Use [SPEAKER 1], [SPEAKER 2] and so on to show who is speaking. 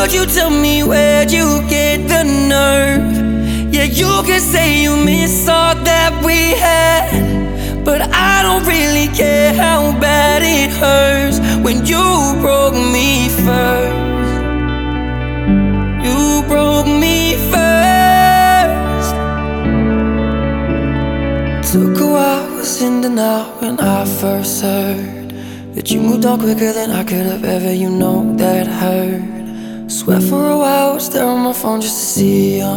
[SPEAKER 1] Would you tell me where'd you get the nerve? Yeah, you can say you miss all that we had, but I don't really care how bad it hurts when you broke me first. You broke me first. Took a while, was in denial when I first heard that you moved on quicker than I could have ever, you know that hurt. Sweat for a while, was there on my phone just to see you.